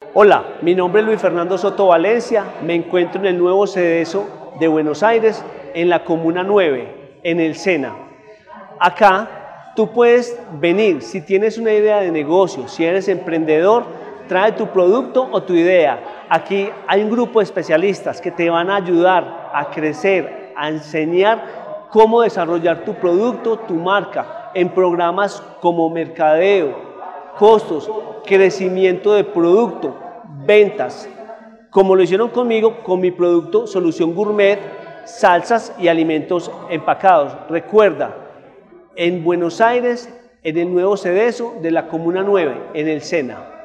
Hola, mi nombre es Luis Fernando Soto Valencia, me encuentro en el nuevo Cedeso de Buenos Aires, en la Comuna 9, en el Sena. Acá tú puedes venir, si tienes una idea de negocio, si eres emprendedor, trae tu producto o tu idea. Aquí hay un grupo de especialistas que te van a ayudar a crecer, a enseñar cómo desarrollar tu producto, tu marca, en programas como mercadeo, costos, crecimiento de producto, ventas, como lo hicieron conmigo con mi producto Solución Gourmet, salsas y alimentos empacados. Recuerda, en Buenos Aires, en el nuevo Cedeso de la Comuna 9, en el Sena.